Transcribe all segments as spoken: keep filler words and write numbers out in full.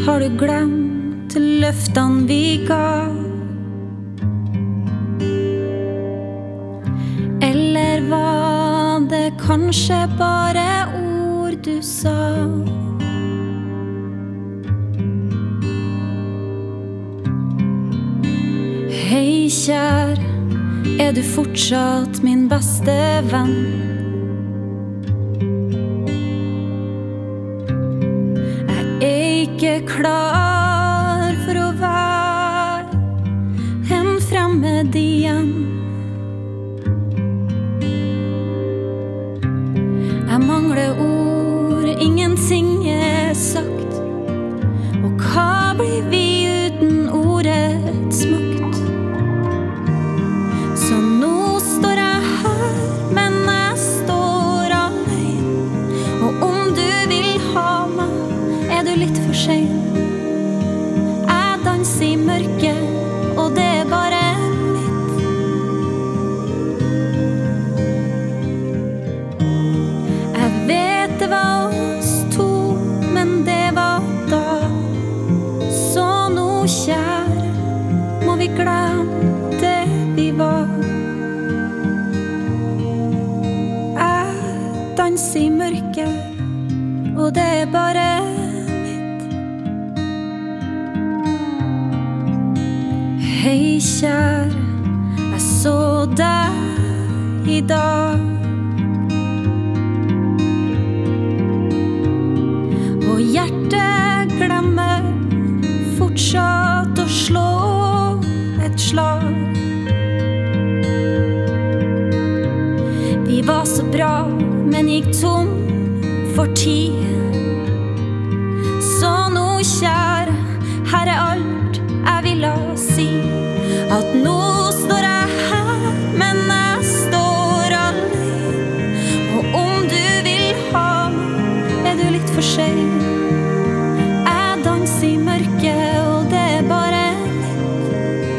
Har du glemt løftene vi ga? Eller var det kanskje bare ord du sa? Hei kjær, er du fortsatt min beste venn? Jeg er ikke klar for å være en fremmed igjen. Jeg mangler ord, ingenting er sagt. Og hva blir vi uten ordets makt? Så nå står jeg her, men jeg står alene. Og om du vil ha meg, er du litt for sen. Jeg danser i mørket, og det er bare mitt. Jeg vet det var oss to, men det var da. Så nå, kjære, må vi glemme det vi var. Jeg danser i mørket, og det er bare hei kjære, jeg så deg i dag. Og hjertet glemmer fortsatt å slå et slag. Vi var så bra, men gikk tom for tid. Så nå, kjære, her er alt jeg ville si. At nå står jeg her, men jeg står alene. Og om du vil ha meg, er du litt for sen. Jeg danser i mørket, og det er bare mitt.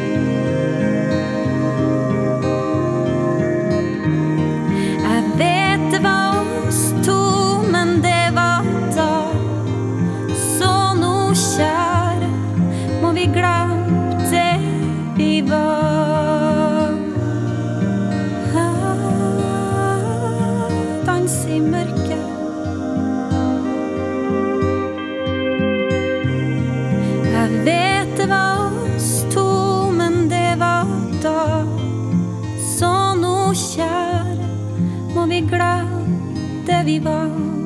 Jeg vet det var oss to, men det var da. Så nå, kjære, må vi glemme det vi var. Dans i mørket. Jeg vet det var oss to, men det var da. Så nå, kjære, må vi glemme det vi var.